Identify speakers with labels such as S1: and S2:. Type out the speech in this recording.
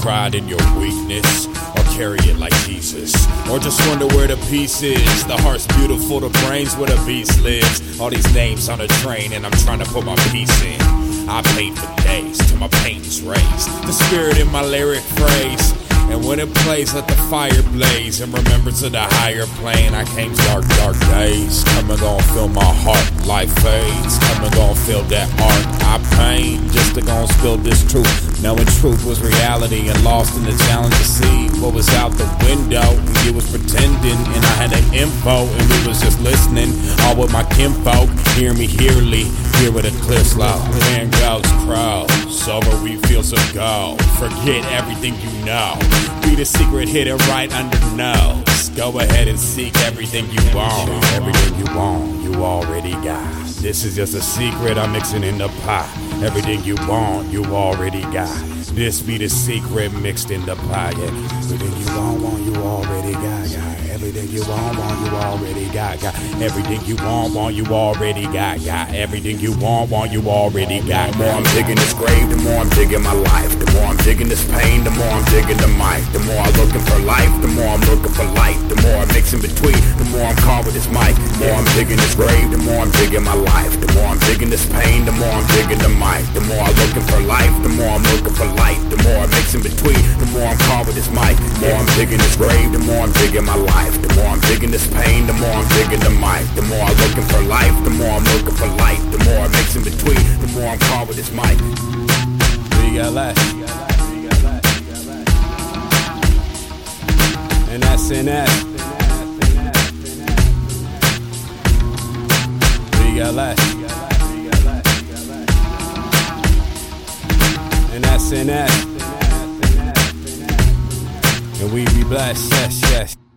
S1: cried in your weakness? Or carry it like Jesus? Or just wonder where the peace is? The heart's beautiful, the brain's where the beast lives. All these names on a train and I'm trying to put my piece in. I paint for days till my pain's raised. The spirit in my lyric phrase. And when it plays, let the fire blaze. In remembrance of the higher plane, I came dark days. Come and gon' feel my heart, life fades. Come and gon' feel that art I paint. Just to gon' spill this truth. Knowing truth was reality and lost in the challenge to see what was out the window. And you was pretending, and I had the info, and we was just listening. All with my kinfolk, hear me hearly. Here with a clear slow. There goes crows. Over we feel so go. Forget everything you know. Be the secret hidden right under nose. Go ahead and seek everything you want. Everything you want, you already got. This is just a secret I'm mixing in the pot. Everything you want, you already got. This be the secret mixed in the pot. Yeah. Everything you want, you already got. Everything you want, you already got. Everything you want, you already got. Everything you want, you already got.
S2: The more I'm digging this grave, the more I'm digging my life. The more I'm digging this pain, the more I'm digging the mic. The more I'm looking for life, the more I'm looking for light. The more I mix in between, the more I'm calm with this mic. The more I'm digging this grave, the more I'm digging my life. The more I'm digging this pain, the more I'm digging the mic. The more I'm looking for life, the more I'm looking for light. The more I mix in between, the more I'm calm with this mic. The more I'm digging this grave, the more I'm digging my life. The more I'm digging this pain, the more I'm digging the mic. The more I'm looking for life, the more I'm looking for light. The more I mix in between, the more I'm calm with this mic.
S1: We got less. And that's in that. We got less. And that's in that. And we be blessed, yes, yes.